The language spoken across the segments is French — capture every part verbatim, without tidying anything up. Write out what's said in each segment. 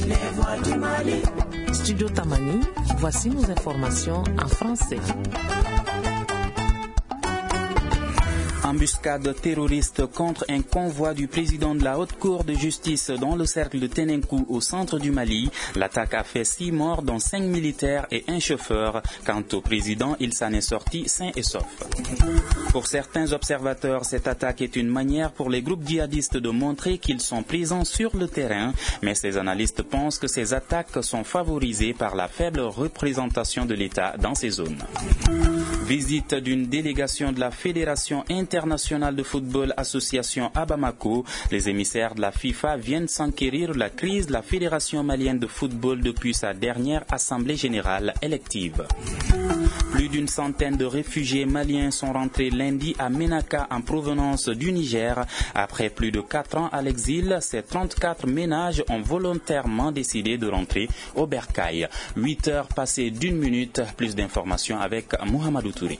les voix du Mali. Studio Tamani, voici nos informations en français. Embuscade terroriste contre un convoi du président de la Haute Cour de justice dans le cercle de Ténenkou au centre du Mali. L'attaque a fait six morts, dont cinq militaires et un chauffeur. Quant au président, il s'en est sorti sain et sauf. Pour certains observateurs, cette attaque est une manière pour les groupes djihadistes de montrer qu'ils sont présents sur le terrain. Mais ces analystes pensent que ces attaques sont favorisées par la faible représentation de l'État dans ces zones. Visite d'une délégation de la Fédération internationale de football association à Bamako. Les émissaires de la FIFA viennent s'enquérir la crise de la Fédération malienne de football depuis sa dernière assemblée générale élective. Plus d'une centaine de réfugiés maliens sont rentrés lundi à Ménaka en provenance du Niger. Après plus de quatre ans à l'exil, ces trente-quatre ménages ont volontairement décidé de rentrer au Bercail. huit heures passées d'une minute. Plus d'informations avec Mohamedou Touré.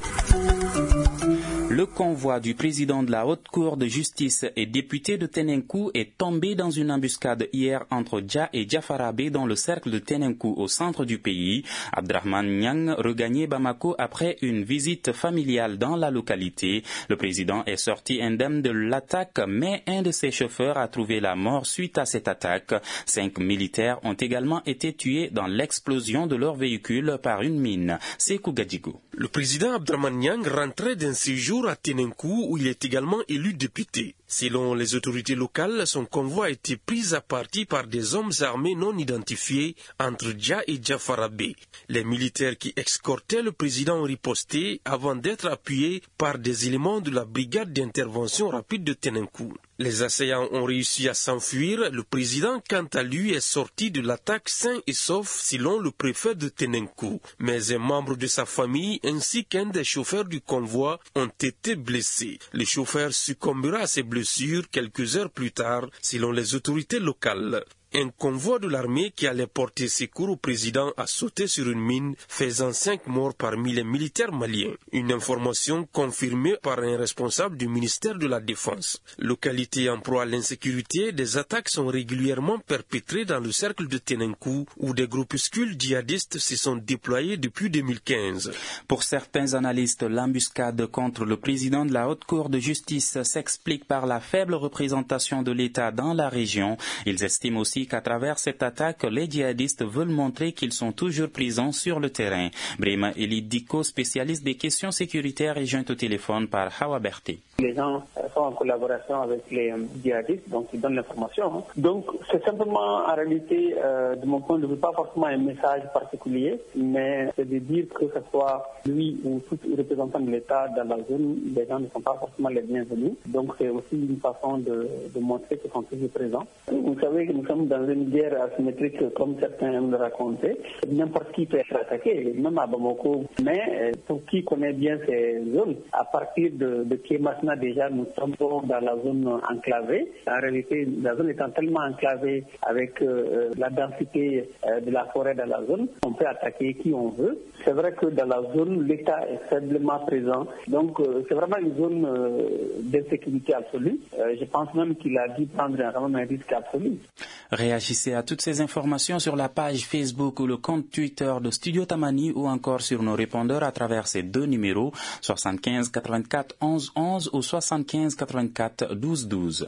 Le convoi du président de la Haute Cour de justice et député de Ténenkou est tombé dans une embuscade hier entre Dja et Djafarabé dans le cercle de Ténenkou au centre du pays. Abdrahman Niang regagnait Bamako après une visite familiale dans la localité. Le président est sorti indemne de l'attaque, mais un de ses chauffeurs a trouvé la mort suite à cette attaque. Cinq militaires ont également été tués dans l'explosion de leur véhicule par une mine. Sekou Gadjigo. Le président Abdrahman Niang rentrait d'un séjour à Ténenkou où il est également élu député. Selon les autorités locales, son convoi a été pris à partie par des hommes armés non identifiés entre Dja et Djafarabé. Les militaires qui escortaient le président ont riposté avant d'être appuyés par des éléments de la brigade d'intervention rapide de Ténenkou. Les assaillants ont réussi à s'enfuir. Le président, quant à lui, est sorti de l'attaque sain et sauf, selon le préfet de Ténenkou. Mais un membre de sa famille ainsi qu'un des chauffeurs du convoi ont été blessés. Le chauffeur succombera à ses blessures quelques heures plus tard, selon les autorités locales. Un convoi de l'armée qui allait porter secours au président a sauté sur une mine, faisant cinq morts parmi les militaires maliens. Une information confirmée par un responsable du ministère de la Défense. Localité en proie à l'insécurité, des attaques sont régulièrement perpétrées dans le cercle de Ténenkou, où des groupuscules djihadistes se sont déployés depuis deux mille quinze. Pour certains analystes, l'embuscade contre le président de la Haute Cour de justice s'explique par la faible représentation de l'État dans la région. Ils estiment aussi qu'à travers cette attaque, les djihadistes veulent montrer qu'ils sont toujours présents sur le terrain. Brema Elie Diko, spécialiste des questions sécuritaires, est joint au téléphone par Hawa Berté. Les gens sont en collaboration avec les djihadistes, donc ils donnent l'information. Donc c'est simplement, en réalité, euh, de mon point de vue, pas forcément un message particulier, mais c'est de dire que ce soit lui ou tout représentant de l'État dans la zone, les gens ne sont pas forcément les bienvenus. Donc c'est aussi une façon de, de montrer qu'ils sont toujours présents. Vous savez que nous sommes dans une guerre asymétrique, comme certains aiment le raconter. N'importe qui peut être attaqué, même à Bamako. Mais pour qui connaît bien ces zones, à partir de, de Kémasna, déjà, nous sommes dans la zone enclavée. En réalité, la zone étant tellement enclavée avec euh, la densité euh, de la forêt dans la zone, on peut attaquer qui on veut. C'est vrai que dans la zone, l'État est faiblement présent. Donc, euh, c'est vraiment une zone euh, d'insécurité absolue. Euh, je pense même qu'il a dû prendre un, un risque absolu. Réagissez à toutes ces informations sur la page Facebook ou le compte Twitter de Studio Tamani ou encore sur nos répondeurs à travers ces deux numéros soixante-quinze quatre-vingt-quatre onze onze ou soixante-quinze quatre-vingt-quatre douze douze.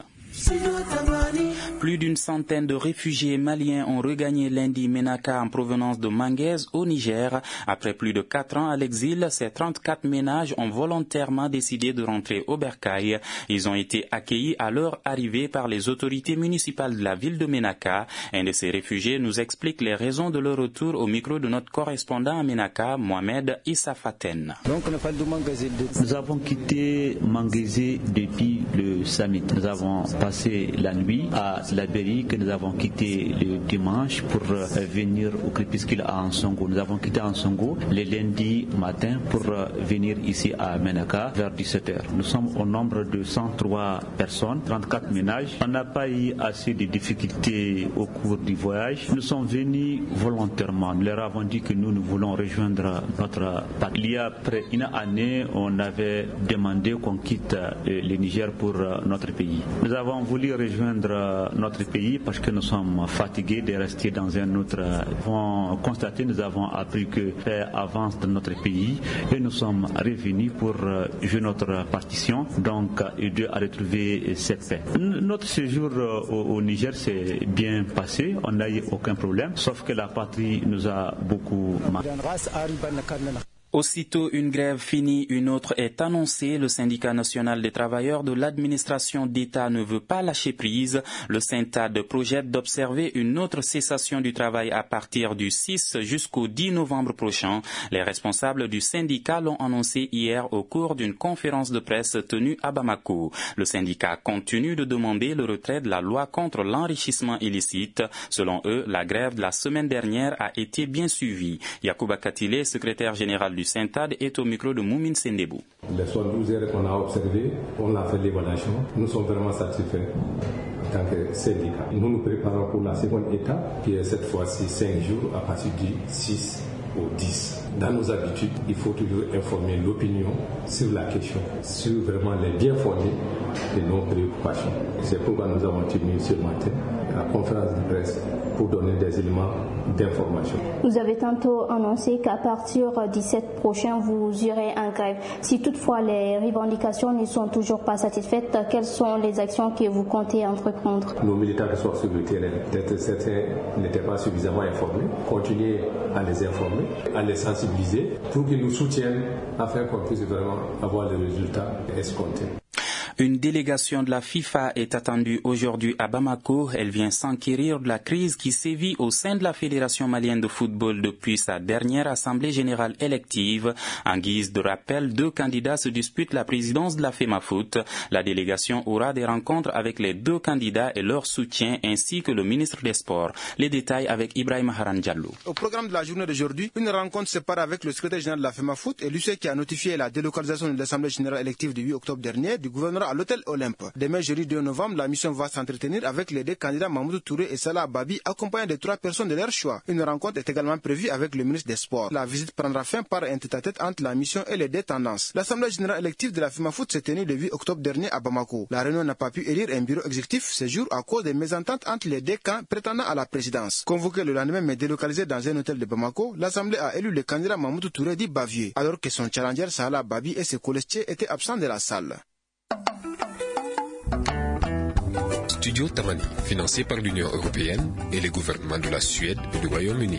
Plus d'une centaine de réfugiés maliens ont regagné lundi Ménaka en provenance de Manguez au Niger. Après plus de quatre ans à l'exil, ces trente-quatre ménages ont volontairement décidé de rentrer au Bercail. Ils ont été accueillis à leur arrivée par les autorités municipales de la ville de Ménaka. Un de ces réfugiés nous explique les raisons de leur retour au micro de notre correspondant à Ménaka, Mohamed Issa Faten. Nous avons quitté Manguezé depuis le samedi. Nous avons passé la nuit à la Berry que nous avons quitté le dimanche pour venir au crépuscule à Ansongo. Nous avons quitté Ansongo le lundi matin pour venir ici à Ménaka vers dix-sept heures. Nous sommes au nombre de cent trois personnes, trente-quatre ménages. On n'a pas eu assez de difficultés au cours du voyage. Nous sommes venus volontairement. Nous leur avons dit que nous, nous voulons rejoindre notre patrie. Il y a près d'une année, on avait demandé qu'on quitte le Niger pour notre pays. Nous avons voulu rejoindre notre pays parce que nous sommes fatigués de rester dans un autre. Nous avons constaté, nous avons appris que paix avance dans notre pays et nous sommes revenus pour jouer notre partition, donc aider à retrouver cette paix. Notre séjour au, au Niger s'est bien passé, on n'a eu aucun problème, sauf que la patrie nous a beaucoup marqué. Aussitôt une grève finie, une autre est annoncée. Le syndicat national des travailleurs de l'administration d'État ne veut pas lâcher prise. Le Syntad projette d'observer une autre cessation du travail à partir du six jusqu'au dix novembre prochain. Les responsables du syndicat l'ont annoncé hier au cours d'une conférence de presse tenue à Bamako. Le syndicat continue de demander le retrait de la loi contre l'enrichissement illicite. Selon eux, la grève de la semaine dernière a été bien suivie. Yacouba Katile, secrétaire général du Du Syntad, est au micro de Moumine Sendebou. Les soixante-douze heures qu'on a observées, on a fait l'évaluation. Nous sommes vraiment satisfaits en tant que syndicat. Nous nous préparons pour la seconde étape, qui est cette fois-ci cinq jours à partir du six au dix. Dans nos habitudes, il faut toujours informer l'opinion sur la question, sur vraiment les bien fondés de nos préoccupations. C'est pourquoi nous avons tenu ce matin la conférence de presse pour donner des éléments d'information. Vous avez tantôt annoncé qu'à partir du dix-sept prochain, vous irez en grève. Si toutefois les revendications ne sont toujours pas satisfaites, quelles sont les actions que vous comptez entreprendre? Nos militants qui sont sur le terrain, peut-être certains n'étaient pas suffisamment informés, continuer à les informer, à les sensibiliser pour qu'ils nous soutiennent afin qu'on puisse vraiment avoir les résultats escomptés. Une délégation de la FIFA est attendue aujourd'hui à Bamako. Elle vient s'enquérir de la crise qui sévit au sein de la Fédération malienne de football depuis sa dernière assemblée générale élective. En guise de rappel, deux candidats se disputent la présidence de la FEMAFOOT. La délégation aura des rencontres avec les deux candidats et leur soutien, ainsi que le ministre des Sports. Les détails avec Ibrahim Haran Diallo. Au programme de la journée d'aujourd'hui, une rencontre se part avec le secrétaire général de la FEMAFOOT et l'U C qui a notifié la délocalisation de l'assemblée générale élective du huit octobre dernier du gouverneur à l'hôtel Olympe. Demain, jeudi deux novembre, la mission va s'entretenir avec les deux candidats Mahmoud Touré et Salah Babi, accompagnés de trois personnes de leur choix. Une rencontre est également prévue avec le ministre des Sports. La visite prendra fin par un tête-à-tête entre la mission et les deux tendances. L'assemblée générale élective de la FEMAFOOT s'est tenue le huit octobre dernier à Bamako. La réunion n'a pas pu élire un bureau exécutif ce jour à cause des mésententes entre les deux camps prétendant à la présidence. Convoqué le lendemain mais délocalisé dans un hôtel de Bamako, l'assemblée a élu le candidat Mahmoud Touré dit Bavier, alors que son challenger Salah Babi et ses colistiers étaient absents de la salle. Studio Tamani, financé par l'Union européenne et les gouvernements de la Suède et du Royaume-Uni.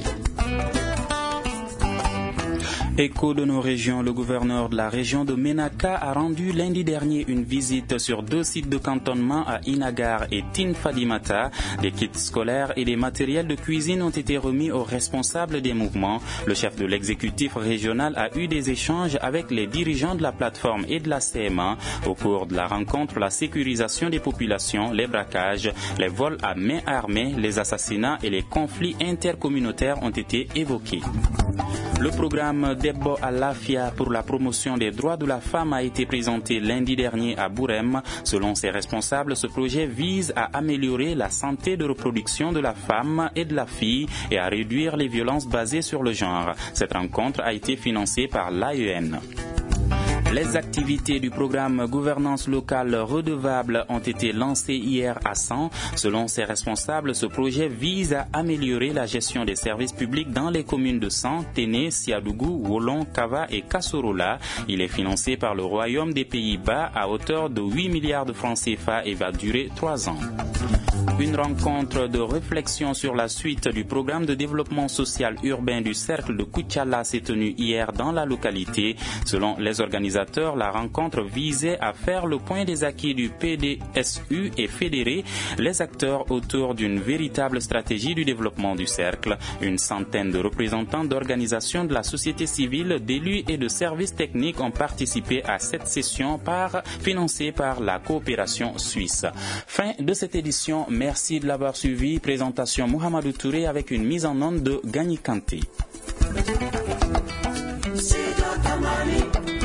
Écho de nos régions, le gouverneur de la région de Ménaka a rendu lundi dernier une visite sur deux sites de cantonnement à Inagar et Tinfadimata. Des kits scolaires et des matériels de cuisine ont été remis aux responsables des mouvements. Le chef de l'exécutif régional a eu des échanges avec les dirigeants de la plateforme et de la C M A. Au cours de la rencontre, la sécurisation des populations, les braquages, les vols à main armée, les assassinats et les conflits intercommunautaires ont été évoqués. Le programme Debbo Alafia pour la promotion des droits de la femme a été présenté lundi dernier à Bourem. Selon ses responsables, ce projet vise à améliorer la santé de reproduction de la femme et de la fille et à réduire les violences basées sur le genre. Cette rencontre a été financée par l'A E N. Les activités du programme Gouvernance locale redevable ont été lancées hier à San. Selon ses responsables, ce projet vise à améliorer la gestion des services publics dans les communes de San, Téné, Siadougou, Wolon, Kava et Kasorola. Il est financé par le Royaume des Pays-Bas à hauteur de huit milliards de francs C F A et va durer trois ans. Une rencontre de réflexion sur la suite du programme de développement social urbain du cercle de Koutiala s'est tenue hier dans la localité. Selon les organisateurs, la rencontre visait à faire le point des acquis du P D S U et fédérer les acteurs autour d'une véritable stratégie du développement du cercle. Une centaine de représentants d'organisations de la société civile, d'élus et de services techniques ont participé à cette session par, financée par la coopération suisse. Fin de cette édition. Merci de l'avoir suivi. Présentation Mohamedou Touré avec une mise en onde de Gagny Kanté.